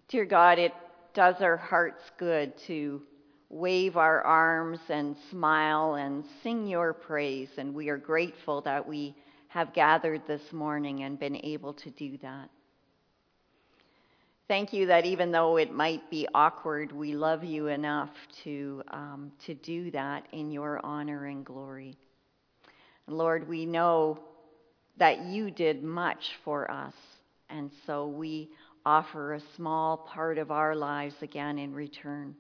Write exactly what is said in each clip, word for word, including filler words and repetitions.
Dear God, it does our hearts good to wave our arms and smile and sing your praise, and we are grateful that we have gathered this morning and been able to do that. Thank you that even though it might be awkward, we love you enough to, um, to do that in your honor and glory. And Lord, we know that you did much for us, and so we offer a small part of our lives again in return.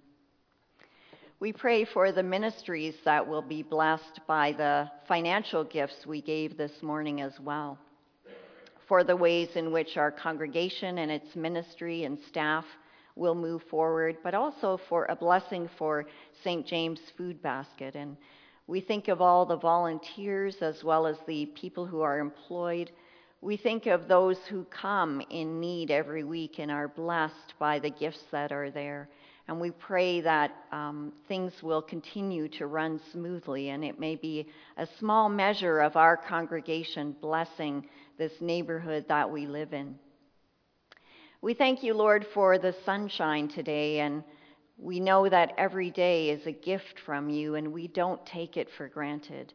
We pray for the ministries that will be blessed by the financial gifts we gave this morning as well, for the ways in which our congregation and its ministry and staff will move forward, but also for a blessing for Saint James Food Basket. And we think of all the volunteers as well as the people who are employed. We think of those who come in need every week and are blessed by the gifts that are there. And we pray that um, things will continue to run smoothly, and it may be a small measure of our congregation blessing this neighborhood that we live in. We thank you, Lord, for the sunshine today, and we know that every day is a gift from you, and we don't take it for granted.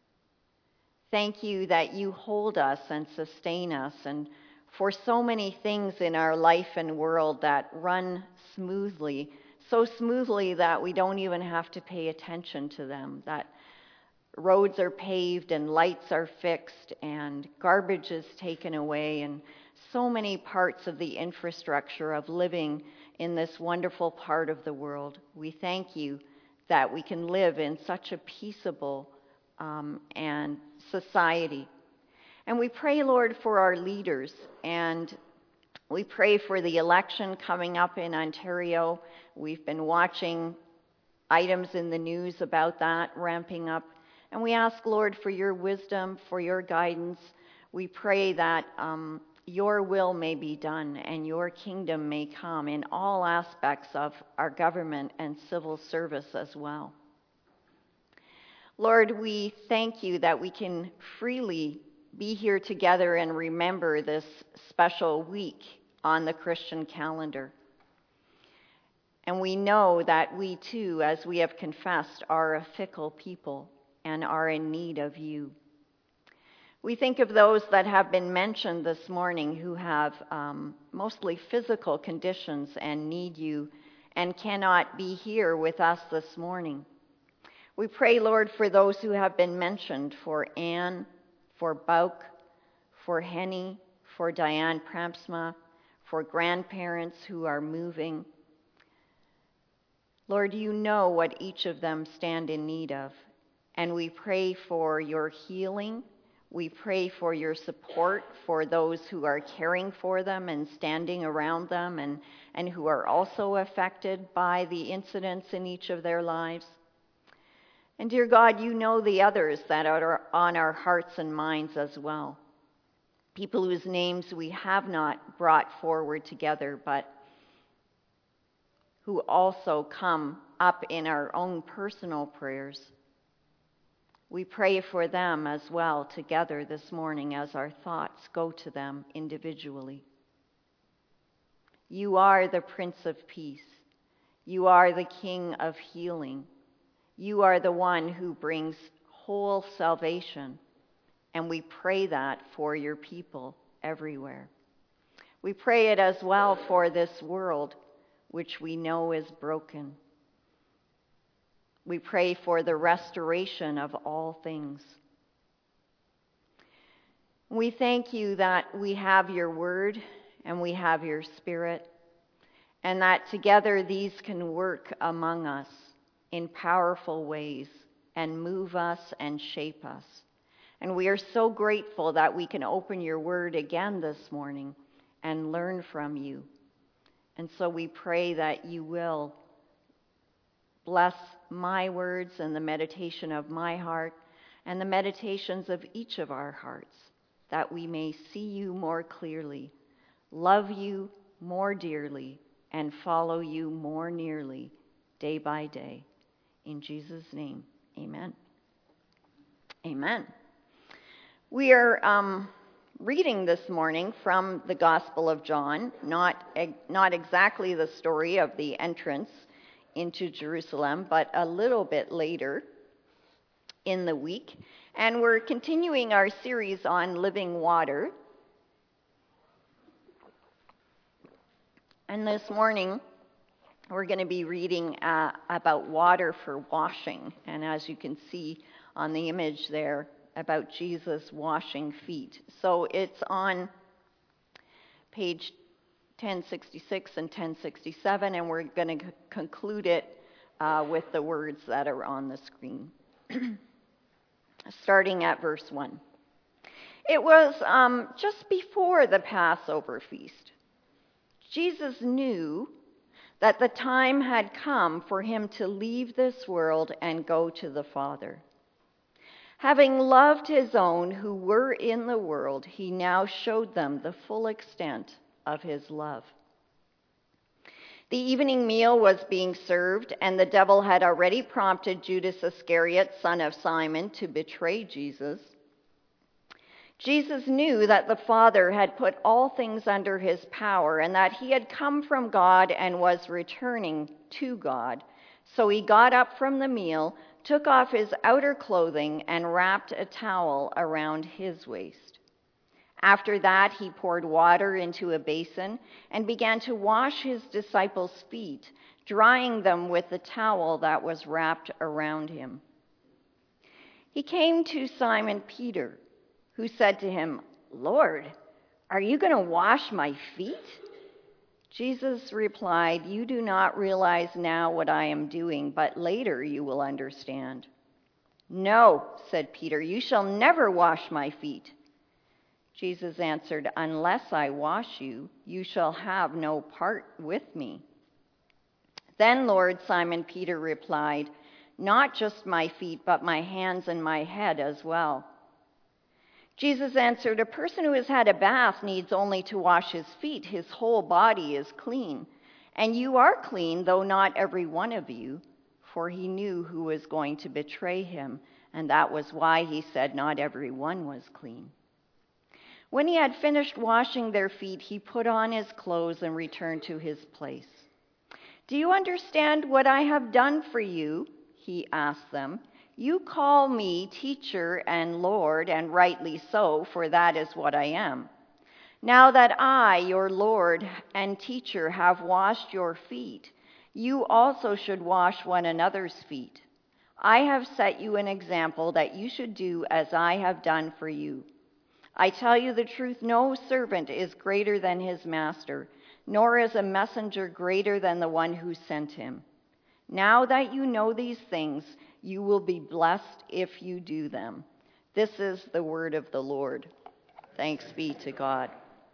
Thank you that you hold us and sustain us, and for so many things in our life and world that run smoothly, so smoothly that we don't even have to pay attention to them, that roads are paved and lights are fixed and garbage is taken away, and so many parts of the infrastructure of living in this wonderful part of the world. We thank you that we can live in such a peaceable um, and society. And we pray, Lord, for our leaders, and we pray for the election coming up in Ontario. We've been watching items in the news about that ramping up, and we ask, Lord, for your wisdom, for your guidance. We pray that um, your will may be done and your kingdom may come in all aspects of our government and civil service as well. Lord, we thank you that we can freely be here together and remember this special week on the Christian calendar. And we know that we too, as we have confessed, are a fickle people and are in need of you. We think of those that have been mentioned this morning who have um, mostly physical conditions and need you and cannot be here with us this morning. We pray, Lord, for those who have been mentioned, for Anne, for Bauk, for Henny, for Diane Prampsma, for grandparents who are moving. Lord, you know what each of them stand in need of, and we pray for your healing. We pray for your support for those who are caring for them and standing around them and, and who are also affected by the incidents in each of their lives. And dear God, you know the others that are on our hearts and minds as well. People whose names we have not brought forward together, but who also come up in our own personal prayers. We pray for them as well together this morning as our thoughts go to them individually. You are the Prince of Peace. You are the King of healing. You are the one who brings whole salvation, and we pray that for your people everywhere. We pray it as well for this world, which we know is broken. We pray for the restoration of all things. We thank you that we have your word and we have your spirit, and that together these can work among us in powerful ways and move us and shape us. And we are so grateful that we can open your word again this morning and learn from you. And so we pray that you will bless my words and the meditation of my heart and the meditations of each of our hearts, that we may see you more clearly, love you more dearly, and follow you more nearly day by day. In Jesus' name, amen. Amen. We are um, reading this morning from the Gospel of John, not, not exactly the story of the entrance into Jerusalem, but a little bit later in the week. And we're continuing our series on living water. And this morning, we're going to be reading uh, about water for washing. And as you can see on the image there, about Jesus washing feet. So it's on page ten sixty-six and ten sixty-seven, and we're going to c- conclude it uh, with the words that are on the screen. Starting at verse one. It was um, just before the Passover feast. Jesus knew that the time had come for him to leave this world and go to the Father. Having loved his own who were in the world, he now showed them the full extent of his love. The evening meal was being served, and the devil had already prompted Judas Iscariot, son of Simon, to betray Jesus. Jesus knew that the Father had put all things under his power, and that he had come from God and was returning to God. So he got up from the meal, took off his outer clothing, and wrapped a towel around his waist. After that, he poured water into a basin and began to wash his disciples' feet, drying them with the towel that was wrapped around him. He came to Simon Peter, who said to him, "Lord, are you going to wash my feet?" Jesus replied, "You do not realize now what I am doing, but later you will understand." "No," said Peter, "you shall never wash my feet." Jesus answered, "Unless I wash you, you shall have no part with me." Then Lord, Simon Peter replied, "Not just my feet, but my hands and my head as well." Jesus answered, "A person who has had a bath needs only to wash his feet. His whole body is clean. And you are clean, though not every one of you." For he knew who was going to betray him, and that was why he said not every one was clean. When he had finished washing their feet, he put on his clothes and returned to his place. "Do you understand what I have done for you?" he asked them. "You call me teacher and Lord, and rightly so, for that is what I am. Now that I, your Lord and teacher, have washed your feet, you also should wash one another's feet. I have set you an example that you should do as I have done for you. I tell you the truth, no servant is greater than his master, nor is a messenger greater than the one who sent him. Now that you know these things, you will be blessed if you do them." This is the word of the Lord. Thanks be to God.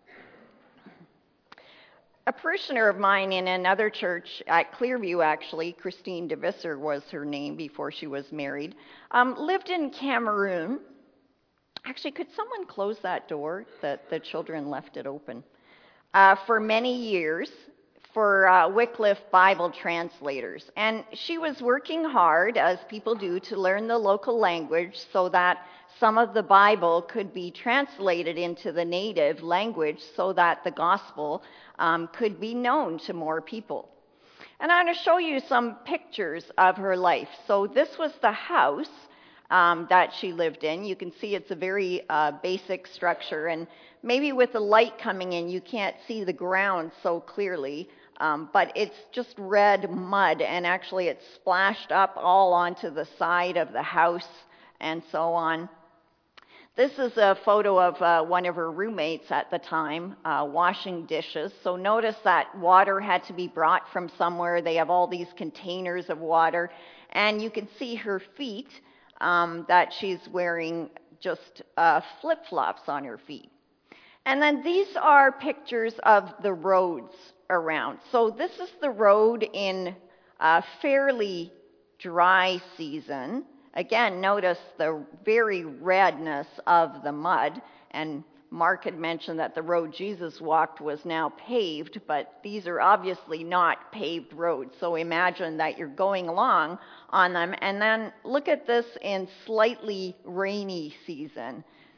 A parishioner of mine in another church at Clearview, actually, Christine DeVisser was her name before she was married, um, lived in Cameroon. Actually, could someone close that door? The, the children left it open. Uh, for many years. For uh, Wycliffe Bible translators. And she was working hard, as people do, to learn the local language so that some of the Bible could be translated into the native language so that the gospel um, could be known to more people. And I'm going to show you some pictures of her life. So this was the house um, that she lived in. You can see it's a very uh, basic structure, and maybe with the light coming in, you can't see the ground so clearly. Um, but it's just red mud, and actually it's splashed up all onto the side of the house and so on. This is a photo of uh, one of her roommates at the time uh, washing dishes. So notice that water had to be brought from somewhere. They have all these containers of water, and you can see her feet um, that she's wearing just uh, flip-flops on her feet. And then these are pictures of the roads around. So this is the road in a fairly dry season. Again, notice the very redness of the mud. And Mark had mentioned that the road Jesus walked was now paved, but these are obviously not paved roads. So imagine that you're going along on them. And then look at this in slightly rainy season.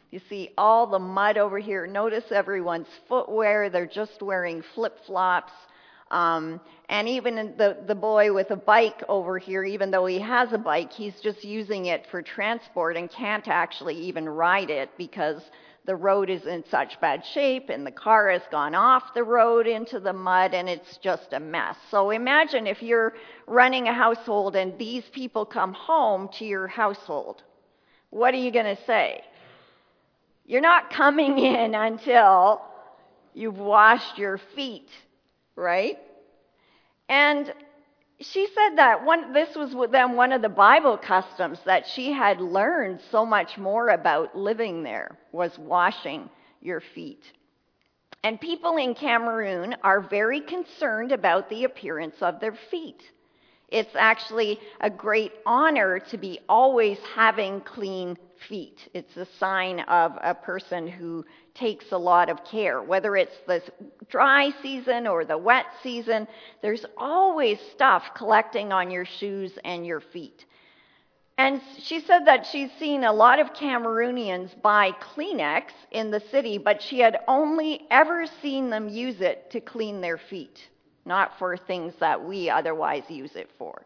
You see all the mud over here. Notice everyone's footwear. They're just wearing flip-flops. Um, and even the, the boy with a bike over here, even though he has a bike, he's just using it for transport and can't actually even ride it because the road is in such bad shape and the car has gone off the road into the mud and it's just a mess. So imagine if you're running a household and these people come home to your household. What are you going to say? You're not coming in until you've washed your feet, right? And she said that one, this was then one of the Bible customs that she had learned so much more about living there, was washing your feet. And people in Cameroon are very concerned about the appearance of their feet. It's actually a great honor to be always having clean feet. It's a sign of a person who takes a lot of care. Whether it's the dry season or the wet season, there's always stuff collecting on your shoes and your feet. And she said that she's seen a lot of Cameroonians buy Kleenex in the city, but she had only ever seen them use it to clean their feet, not for things that we otherwise use it for.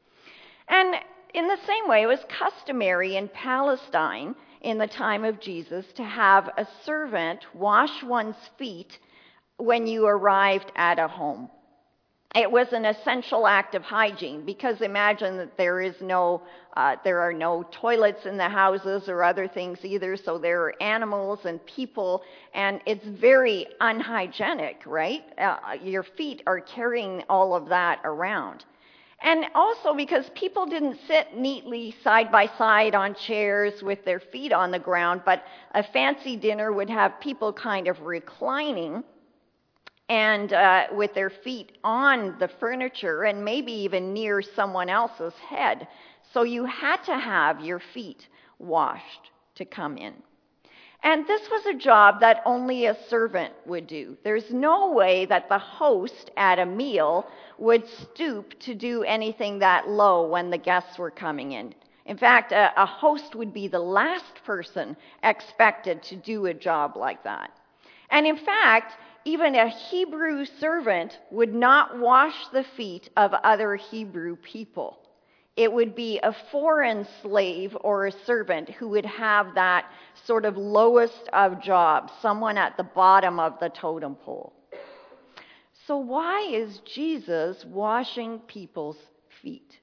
And in the same way, it was customary in Palestine in the time of Jesus to have a servant wash one's feet when you arrived at a home. It was an essential act of hygiene, because imagine that there is no, uh, there are no toilets in the houses or other things either, so there are animals and people, and it's very unhygienic, right? Uh, your feet are carrying all of that around. And also because people didn't sit neatly side by side on chairs with their feet on the ground, but a fancy dinner would have people kind of reclining and uh, with their feet on the furniture and maybe even near someone else's head. So you had to have your feet washed to come in. And this was a job that only a servant would do. There's no way that the host at a meal would stoop to do anything that low when the guests were coming in. In fact, a, a host would be the last person expected to do a job like that. And in fact, even a Hebrew servant would not wash the feet of other Hebrew people. It would be a foreign slave or a servant who would have that sort of lowest of jobs, someone at the bottom of the totem pole. So why is Jesus washing people's feet?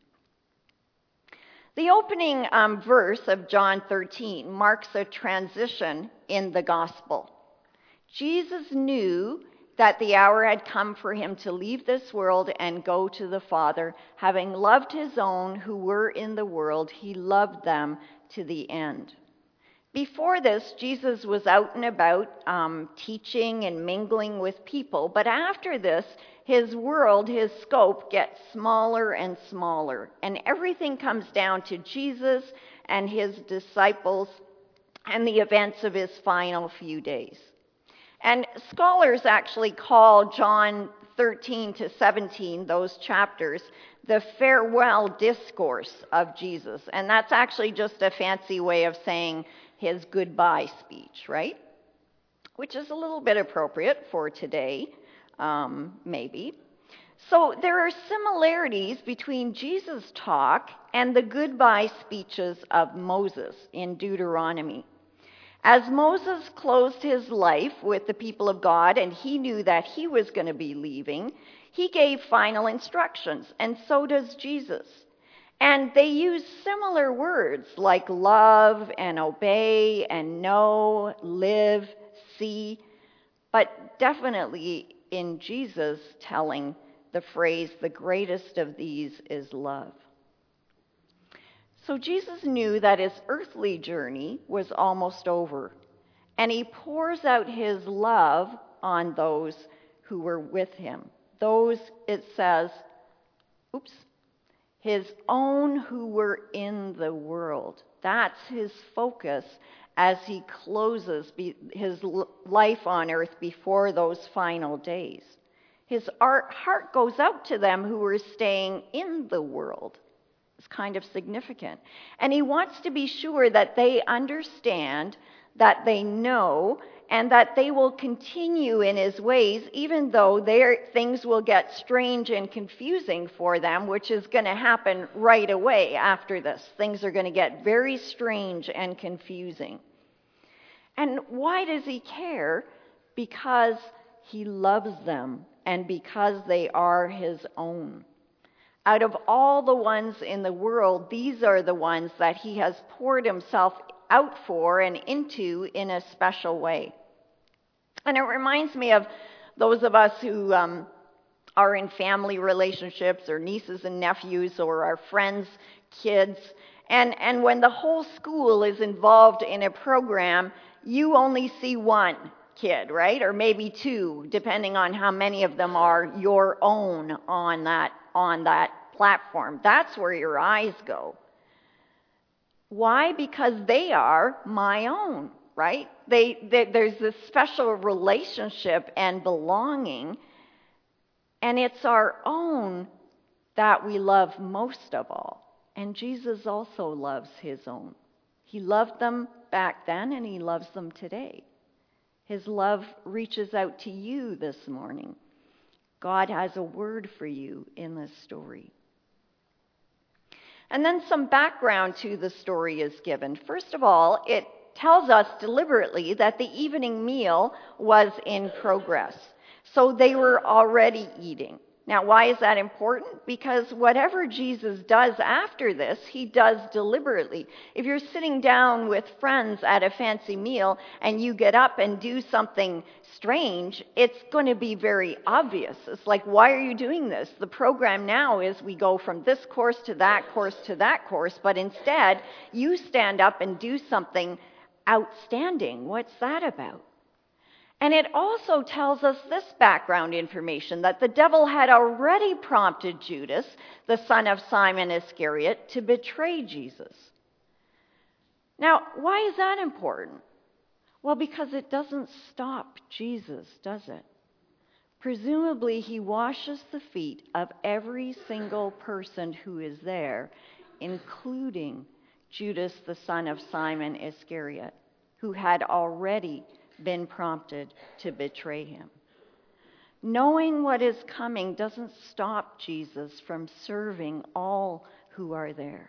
The opening um, verse of John thirteen marks a transition in the gospel. Jesus knew that the hour had come for him to leave this world and go to the Father. Having loved his own who were in the world, he loved them to the end. Before this, Jesus was out and about um, teaching and mingling with people. But after this, his world, his scope gets smaller and smaller. And everything comes down to Jesus and his disciples and the events of his final few days. And scholars actually call John thirteen to seventeen, those chapters, the farewell discourse of Jesus. And that's actually just a fancy way of saying his goodbye speech, right? Which is a little bit appropriate for today, um, maybe. So there are similarities between Jesus' talk and the goodbye speeches of Moses in Deuteronomy. As Moses closed his life with the people of God and he knew that he was going to be leaving, he gave final instructions, and so does Jesus. And they use similar words like love and obey and know, live, see, but definitely in Jesus telling the phrase, the greatest of these is love. So Jesus knew that his earthly journey was almost over, and he pours out his love on those who were with him. Those, it says, oops, his own who were in the world. That's his focus as he closes his life on earth before those final days. His heart goes out to them who were staying in the world. It's kind of significant. And he wants to be sure that they understand that they know, and that they will continue in his ways, even though their things will get strange and confusing for them, which is going to happen right away after this. Things are going to get very strange and confusing. And why does he care? Because he loves them, and because they are his own. Out of all the ones in the world, these are the ones that he has poured himself out for and into in a special way. And it reminds me of those of us who um, are in family relationships, or nieces and nephews, or our friends' kids. And, and when the whole school is involved in a program, you only see one kid, right? Or maybe two, depending on how many of them are your own on that, on that platform. That's where your eyes go. Why? Because they are my own. Right? They, they, there's this special relationship and belonging, and it's our own that we love most of all. And Jesus also loves his own. He loved them back then, and he loves them today. His love reaches out to you this morning. God has a word for you in this story. And then some background to the story is given. First of all, it tells us deliberately that the evening meal was in progress. So they were already eating. Now, why is that important? Because whatever Jesus does after this, he does deliberately. If you're sitting down with friends at a fancy meal and you get up and do something strange, it's going to be very obvious. It's like, why are you doing this? The program now is we go from this course to that course to that course, but instead you stand up and do something outstanding. What's that about? And it also tells us this background information, that the devil had already prompted Judas, the son of Simon Iscariot, to betray Jesus. Now, why is that important? Well, because it doesn't stop Jesus, does it? Presumably, he washes the feet of every single person who is there, including Judas, the son of Simon Iscariot, who had already been prompted to betray him. Knowing what is coming doesn't stop Jesus from serving all who are there.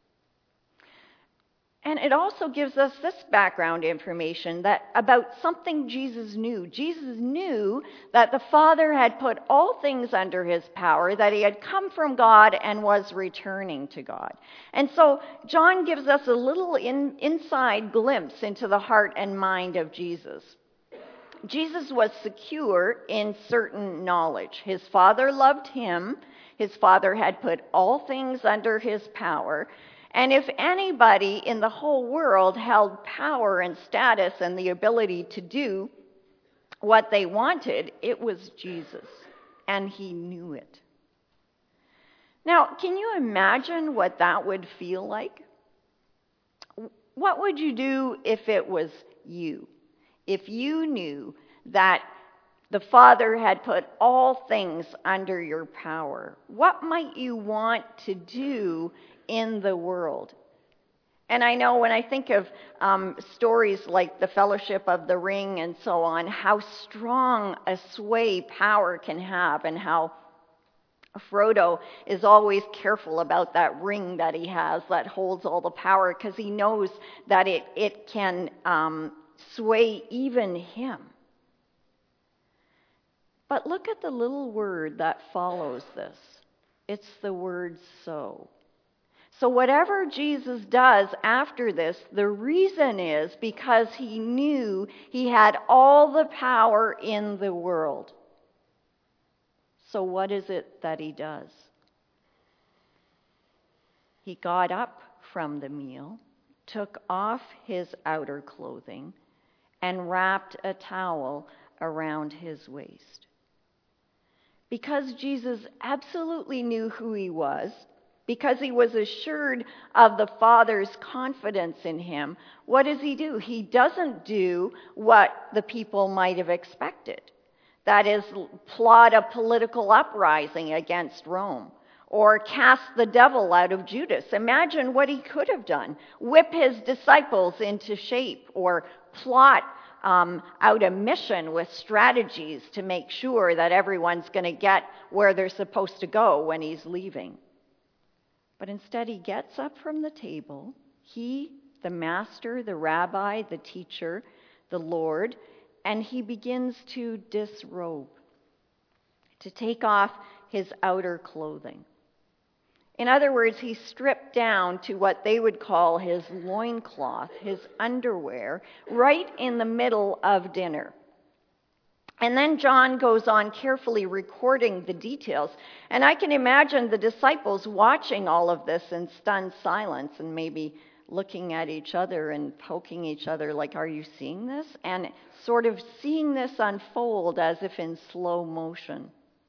And it also gives us this background information that about something Jesus knew. Jesus knew that the Father had put all things under his power, that he had come from God and was returning to God. And so John gives us a little in, inside glimpse into the heart and mind of Jesus. Jesus was secure in certain knowledge. His Father loved him. His Father had put all things under his power. And if anybody in the whole world held power and status and the ability to do what they wanted, it was Jesus. And he knew it. Now, can you imagine what that would feel like? What would you do if it was you? If you knew that the Father had put all things under your power, what might you want to do in the world? And I know when I think of um, stories like the Fellowship of the Ring and so on, how strong a sway power can have, and how Frodo is always careful about that ring that he has that holds all the power, because he knows that it, it can um, sway even him. But look at the little word that follows this. It's the word so. So whatever Jesus does after this, the reason is because he knew he had all the power in the world. So what is it that he does? He got up from the meal, took off his outer clothing, and wrapped a towel around his waist. Because Jesus absolutely knew who he was, because he was assured of the Father's confidence in him, what does he do? He doesn't do what the people might have expected. That is, plot a political uprising against Rome, or cast the devil out of Judas. Imagine what he could have done. Whip his disciples into shape, or plot um, out a mission with strategies to make sure that everyone's going to get where they're supposed to go when he's leaving. But instead, he gets up from the table. He, the master, the rabbi, the teacher, the Lord, and he begins to disrobe, to take off his outer clothing. In other words, he stripped down to what they would call his loincloth, his underwear, right in the middle of dinner. And then John goes on carefully recording the details. And I can imagine the disciples watching all of this in stunned silence and maybe looking at each other and poking each other like, are you seeing this? And sort of seeing this unfold as if in slow motion.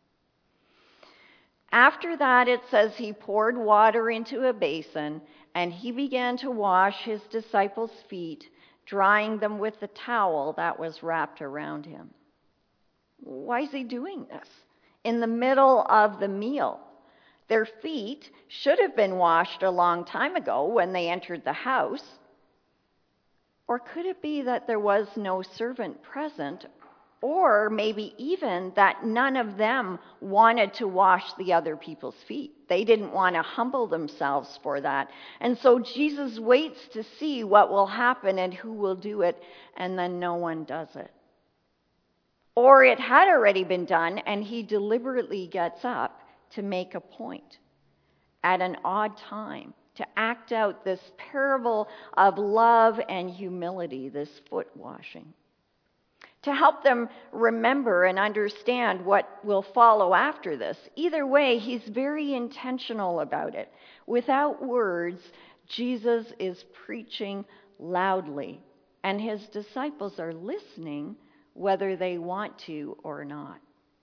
After that, it says he poured water into a basin, and he began to wash his disciples' feet, drying them with the towel that was wrapped around him. Why is he doing this? In the middle of the meal. Their feet should have been washed a long time ago when they entered the house. Or could it be that there was no servant present? Or maybe even that none of them wanted to wash the other people's feet. They didn't want to humble themselves for that. And so Jesus waits to see what will happen and who will do it, and then no one does it. Or it had already been done, and he deliberately gets up to make a point at an odd time, to act out this parable of love and humility, this foot washing. To help them remember and understand what will follow after this. Either way, he's very intentional about it. Without words, Jesus is preaching loudly, and his disciples are listening whether they want to or not.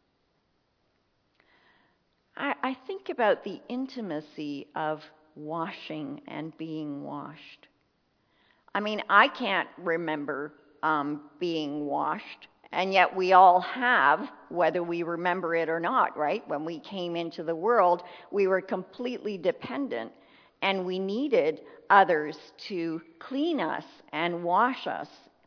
I, I think about the intimacy of washing and being washed. I mean, I can't remember Um, being washed, and yet we all have, whether we remember it or not, right? When we came into the world, we were completely dependent, and we needed others to clean us and wash us.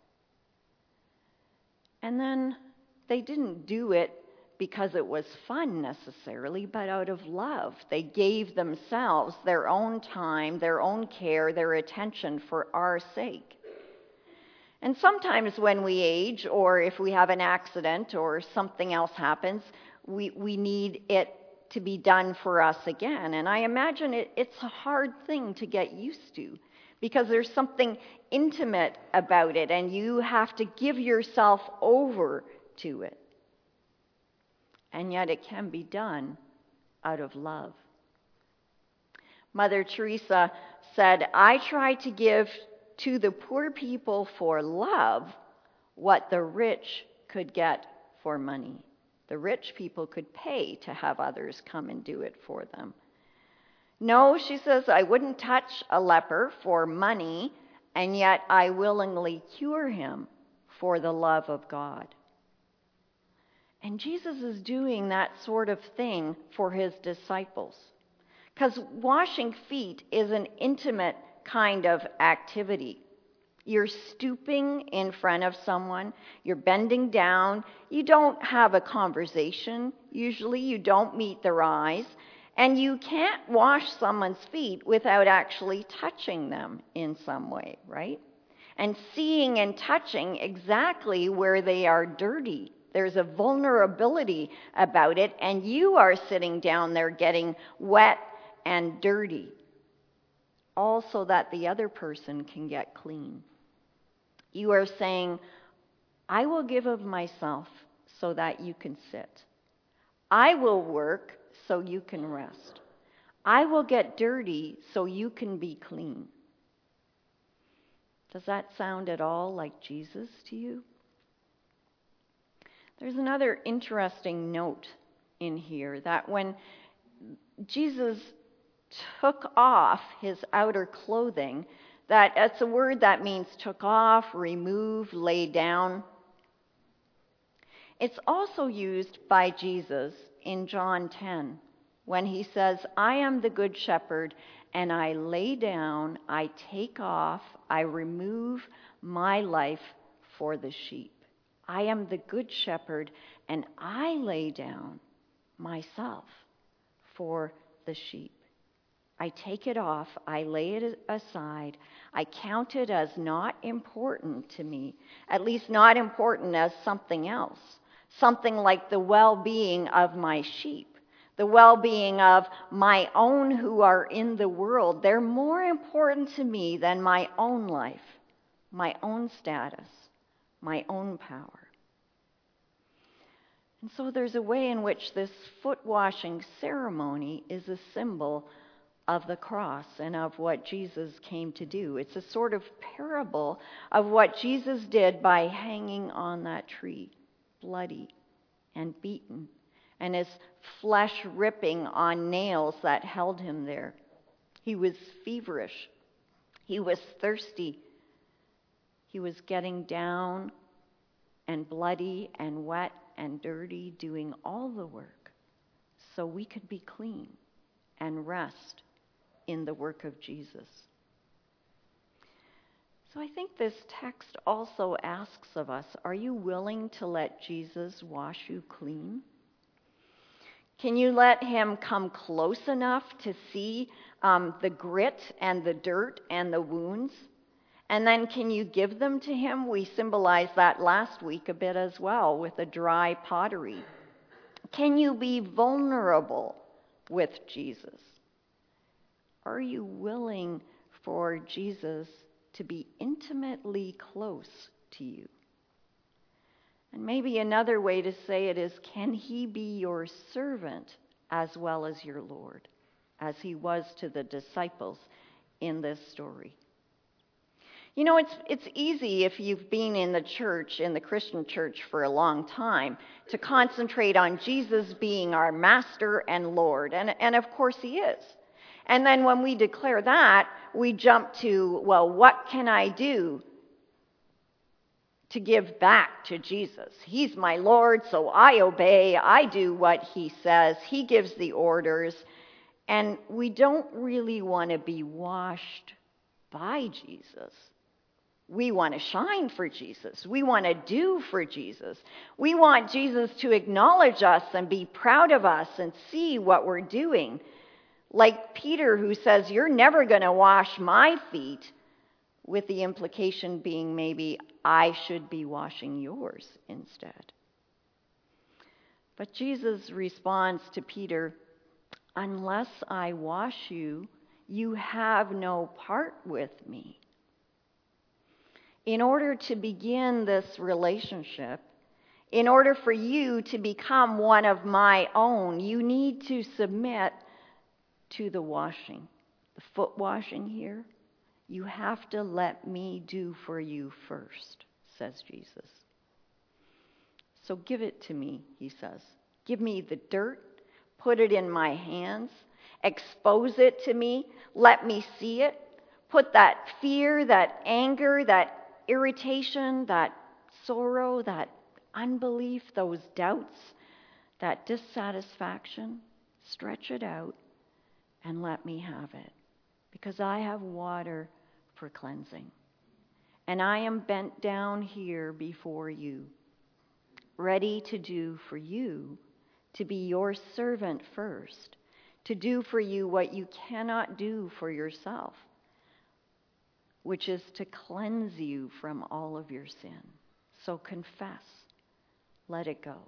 And then they didn't do it because it was fun necessarily, but out of love. They gave themselves their own time, their own care, their attention for our sake. And sometimes when we age, or if we have an accident or something else happens, we, we need it to be done for us again. And I imagine it, it's a hard thing to get used to, because there's something intimate about it, and you have to give yourself over to it. And yet it can be done out of love. Mother Teresa said, I try to give to the poor people for love what the rich could get for money. The rich people could pay to have others come and do it for them. No, she says, I wouldn't touch a leper for money, and yet I willingly cure him for the love of God. And Jesus is doing that sort of thing for his disciples. Because washing feet is an intimate kind of activity. You're stooping in front of someone, you're bending down, you don't have a conversation, usually you don't meet their eyes, and you can't wash someone's feet without actually touching them in some way, right? And seeing and touching exactly where they are dirty. There's a vulnerability about it, and you are sitting down there getting wet and dirty, all so that the other person can get clean. You are saying, I will give of myself so that you can sit. I will work so you can rest. I will get dirty so you can be clean. Does that sound at all like Jesus to you? There's another interesting note in here, that when Jesus took off his outer clothing, that it's a word that means took off, remove, lay down. It's also used by Jesus in John ten when he says, I am the good shepherd, and I lay down, I take off, I remove my life for the sheep. I am the good shepherd, and I lay down myself for the sheep. I take it off, I lay it aside, I count it as not important to me, at least not important as something else, something like the well-being of my sheep, the well-being of my own who are in the world. They're more important to me than my own life, my own status, my own power. And so there's a way in which this foot-washing ceremony is a symbol of the cross and of what Jesus came to do. It's a sort of parable of what Jesus did by hanging on that tree, bloody and beaten, and his flesh ripping on nails that held him there. He was feverish. He was thirsty. He was getting down and bloody and wet and dirty, doing all the work so we could be clean and rest in the work of Jesus. So I think this text also asks of us, are you willing to let Jesus wash you clean? Can you let him come close enough to see um, the grit and the dirt and the wounds? And then can you give them to him? We symbolized that last week a bit as well with the dry pottery. Can you be vulnerable with Jesus? Are you willing for Jesus to be intimately close to you? And maybe another way to say it is, can he be your servant as well as your Lord, as he was to the disciples in this story? You know, it's it's easy if you've been in the church, in the Christian church for a long time, to concentrate on Jesus being our master and Lord. And, and of course he is. And then when we declare that, we jump to, well, what can I do to give back to Jesus? He's my Lord, so I obey. I do what he says. He gives the orders. And we don't really want to be washed by Jesus. We want to shine for Jesus. We want to do for Jesus. We want Jesus to acknowledge us and be proud of us and see what we're doing. Like Peter, who says, you're never going to wash my feet, with the implication being maybe I should be washing yours instead. But Jesus responds to Peter, unless I wash you, you have no part with me. In order to begin this relationship, in order for you to become one of my own, you need to submit to the washing, the foot washing here. You have to let me do for you first, says Jesus. So give it to me, he says. Give me the dirt, put it in my hands, expose it to me, let me see it, put that fear, that anger, that irritation, that sorrow, that unbelief, those doubts, that dissatisfaction, stretch it out and let me have it. Because I have water for cleansing. And I am bent down here before you, ready to do for you, to be your servant first, to do for you what you cannot do for yourself, which is to cleanse you from all of your sin. So confess. Let it go.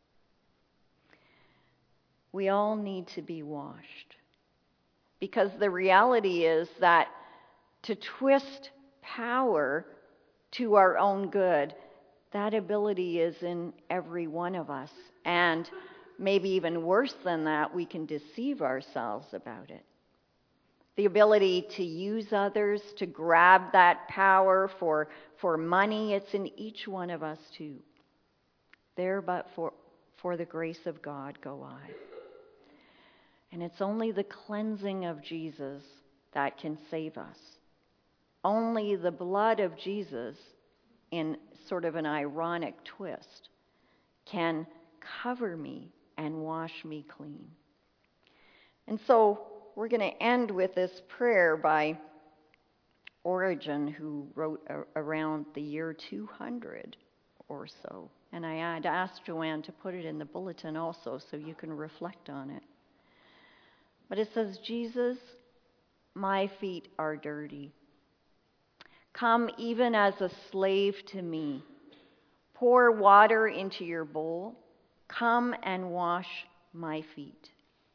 We all need to be washed. Because the reality is that to twist power to our own good, that ability is in every one of us. And maybe even worse than that, we can deceive ourselves about it. The ability to use others, to grab that power for, for money, it's in each one of us too. There but for, for the grace of God go I. And it's only the cleansing of Jesus that can save us. Only the blood of Jesus, in sort of an ironic twist, can cover me and wash me clean. And so we're going to end with this prayer by Origen, who wrote a- around the year two hundred or so. And I had asked Joanne to put it in the bulletin also so you can reflect on it. But it says, Jesus, my feet are dirty. Come even as a slave to me. Pour water into your bowl. Come and wash my feet.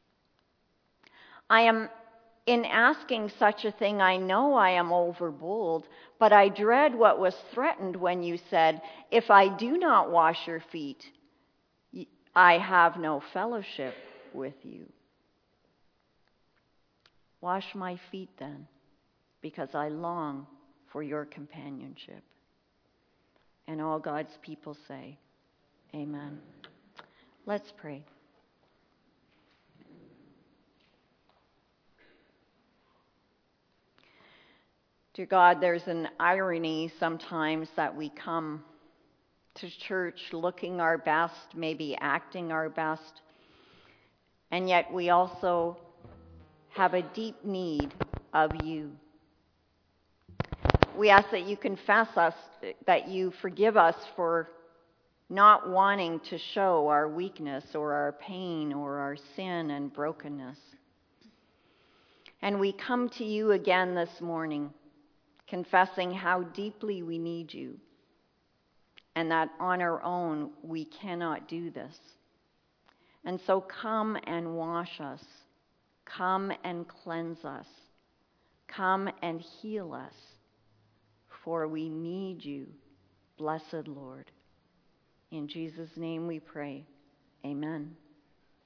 I am, in asking such a thing, I know I am overbold, but I dread what was threatened when you said, if I do not wash your feet, I have no fellowship with you. Wash my feet then, because I long for your companionship. And all God's people say, amen. Let's pray. Dear God, there's an irony sometimes that we come to church looking our best, maybe acting our best, and yet we also have a deep need of you. We ask that you confess us, that you forgive us for not wanting to show our weakness or our pain or our sin and brokenness. And we come to you again this morning, confessing how deeply we need you, and that on our own we cannot do this. And so come and wash us. Come and cleanse us. Come and heal us. For we need you, blessed Lord. In Jesus' name we pray. Amen.